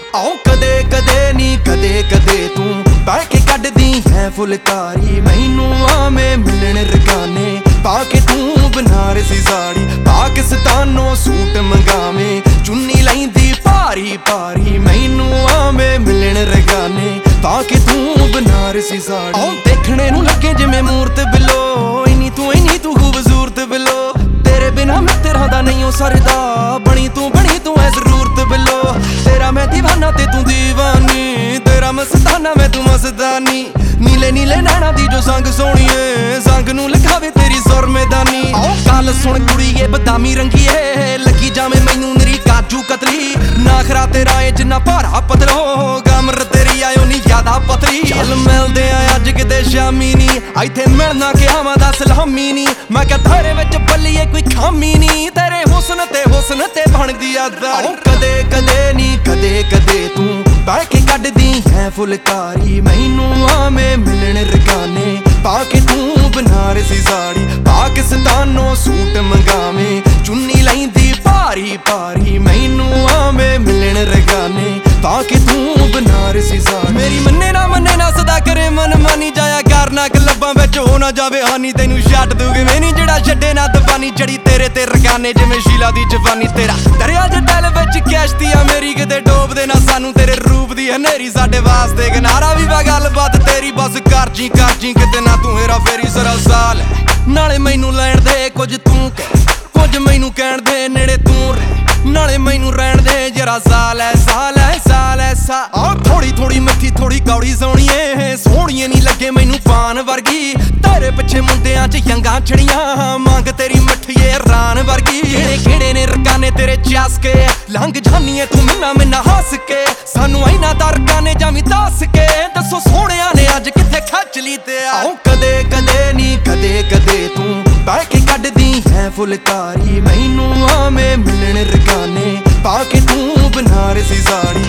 ਆਉ ਕਦੇ ਕਦੇ ਨੀ ਕਦੇ ਕਦੇ ਤੂੰ ਬਹਿ ਕੇ ਕੱਢਦੀ ਹੈ ਫੁਲਕਾਰੀ। ਮੈਨੂੰ ਆਵੇਂ ਮਿਲਣ ਰਗਾਨੇ ਪਾ ਕੇ ਤੂੰ ਬਨਾਰਸੀ ਸਾੜੀ, ਪਾਕਿਸਤਾਨੋਂ ਸੂਟ ਮੰਗਾਵੇਂ ਚੁੰਨੀ ਲੈਂਦੀ ਭਾਰੀ ਭਾਰੀ। ਮੈਨੂੰ ਆਵੇਂ ਮਿਲਣ ਰਗਾਨੇ ਪਾ ਕੇ ਤੂੰ ਬਨਾਰਸੀ ਸਾੜੀ। ਆਉ ਦੇਖਣੇ ਨੂੰ ਲੱਗੇ ਜਿਵੇਂ ਮੂਰਤ ਬਿਲੋ, ਇੰਨੀ ਤੂੰ ਖੂਬਸੂਰਤ ਬਿਲੋ। ਤੇਰੇ ਬਿਨਾ ਮੈਂ ਤੇਰਾ ਦਾ ਨਹੀਂ ਹੋ ਸਰਦਾ, ਬਣੀ ਤੂੰ ਐ ਜ਼ਰੂਰਤ ਬਿਲੋ। ਤੇਰਾ ਮੈਂ ਦੀਵਾਨਾ ਤੇ ਤੂੰ ਦੀਵਾਨੀ, ਤੇਰਾ ਮਸਤਾਨਾ ਮੈਂ ਤੂੰ ਮਸਤਾਨੀ। ਨੀਲੇ ਨੀਲੇ ਨੈਣਾ ਦੀ ਜੋ ਸੰਗ ਸੋਹਣੀਏ, ਸੰਗ ਨੂੰ ਲਿਖਾਵੇ ਤੇਰੀ ਸੁਰ ਮੈਦਾਨੀ। ਗੱਲ ਸੁਣ ਕੁੜੀਏ ਬਦਾਮੀ ਰੰਗੀਏ, ਲੱਗੀ ਜਾਵੇਂ ਮੈਨੂੰ ਮੇਰੀ ਕਾਜੂ ਕਤਲੀ। ਨਾਖਰਾ ਤੇਰਾ ਏ ਜਿੰਨਾ ਭਾਰਾ ਪਤਲੋ, ਗਮਰ ਤੇਰੀ ਆਇਓ ਨੀ ਜ਼ਿਆਦਾ ਪਤਲੀ। ਚੱਲ ਮਿਲਦੇ ਆ ਅੱਜ ਕਿਤੇ ਸ਼ਾਮੀ ਨੀ, ਇੱਥੇ ਮਿਲਣਾ ਕਿਹਾ ਮੈਂ ਦੱਸ ਲਾਮੀ ਨੀ। ਮੈਂ ਕਿਹਾ ਤੇਰੇ ਵਿੱਚ ਬੱਲੀਏ ਕੋਈ ਖਾਮੀ ਨੀ, ਤੇਰੇ ਹੁਸਨ ਤੇ ਬਣਦੀ ਆਦਾ। ਕਦੇ ਕਦੇ ਨੀ ਕਦੇ ਕਦੇ ਤੂੰ ਬਹਿ ਕੇ ਕੱਢਦੀ ਹੈ ਫੁਲਕਾਰੀ। ਮੈਨੂੰ ਆਵੇਂ ਮਿਲਣ ਰਗਾਨੇ ਪਾ ਕੇ ਤੂੰ ਬਨਾਰਸੀ ਸਾੜੀ, ਪਾਕਿਸਤਾਨੋਂ ਸੂਟ ਮੰਗਾਵੇਂ ਚੁੰਨੀ ਲੈਂਦੀ ਭਾਰੀ ਭਾਰੀ। ਮੈਨੂੰ ਆਵੇਂ ਮਿਲਣ ਰਗਾਨੇ ਪਾ ਕੇ ਤੂੰ ਬਨਾਰਸੀ ਸਾੜੀ। ਮੇਰੀ ਮੰਨੇ ਨਾ ਸਦਾ ਕਰੇ ਮਨ ਮਾਨੀ, ਜਾਇਆ ਕਰ ਨਾ ਕਲੱਬਾਂ ਵਿੱਚ ਹੋ ਨਾ ਜਾਵੇ ਹਾਨੀ। ਤੈਨੂੰ ਛੱਡ ਦੂਗੇ ਮੈਂ ਨੀ ਜਿਹੜਾ ਛੱਡੇ ਨਾ ਦਵਾਨੀ, ਜੜੀ ਤੇਰੇ ਤੇ ਰਗਾਨੇ ਜਿਵੇਂ ਸ਼ੀਲਾ ਦੀ ਜਵਾਨੀ। ਤੇਰਾ ਦਰਿਆ ਜਟਲ ਵਿੱਚ ਕਿਸ਼ਤੀ ਆ ਮੇਰੀ, ਕਿਤੇ ਡੋਬਦੇ ਨਾ ਸਾਨੂੰ ਤੇਰੇ ਰੂਪ ਦੀ ਹਨੇਰੀ। ਸਾਡੇ ਵਾਸਤੇ ਕਿਨਾਰਾ ਵੀ ਵਾ ਗੱਲਬਾਤ ਤੇਰੀ, ਬਸ ਕਰ ਜੀ ਕਿਤੇ ਨਾ ਤੂੰ ਹੇਰਾ ਫੇਰੀ। ਸਰਾ ਸਾਲ ਨਾਲੇ ਮੈਨੂੰ ਲੈਣ ਦੇ ਕੁਝ ਤੂੰ ਕਹਿ, ਕੁਝ ਮੈਨੂੰ ਕਹਿਣ ਦੇ ਨੇੜੇ ਤੂੰ ਰਹਿ। ਨਾਲੇ ਮੈਨੂੰ ਰਹਿਣ ਦੇ ਜਰਾ ਸਾਲ ਐ ਆ ਥੋੜੀ ਮਿੱਠੀ ਥੋੜੀ ਕੌੜੀ ਸੋਹਣੀਏ, ਸੋਹਣੀਏ ਨੀ ਲੱਗੇ ਮੈਨੂੰ ਪਾਨ ਵਰਗੀ। ਤੇਰੇ ਪਿੱਛੇ ਮੁੰਡਿਆਂ ਚ ਯੰਗਾਂ ਛੜੀਆਂ, ਮੰਗ ਤੇਰੀ ਮੱਠੀਏ ਰਾਨ ਵਰਗੀ। ਕਿਹੜੇ ਨੇ ਰਕਾਨੇ ਤੇਰੇ ਚੱਸ ਕੇ, ਲੰਘ ਜਾਨੀਏ ਤੂੰ ਮਿੰਨਾ ਹੱਸ ਕੇ। ਸਾਨੂੰ ਇਹਨਾਂ ਦਾ ਰਕਾਨੇ ਜਾਵੀਂ ਦੱਸ ਕੇ, ਦੱਸੋ ਸੋਹਣਿਆਂ ਨੇ ਅੱਜ ਕਿੱਥੇ ਖੱਚ ਲਈ ਤੇ। ਆਉ ਕਦੇ ਕਦੇ ਨੀ ਕਦੇ ਕਦੇ ਤੂੰ ਬਹਿ ਕੇ ਕੱਢਦੀ ਹੈ ਫੁਲਕਾਰੀ। ਮੈਨੂੰ ਆਵੇਂ ਮਿਲਣ ਰਗਾਨੇ ਪਾ ਕੇ ਤੂੰ ਬਨਾਰਸੀ ਸਾੜੀ,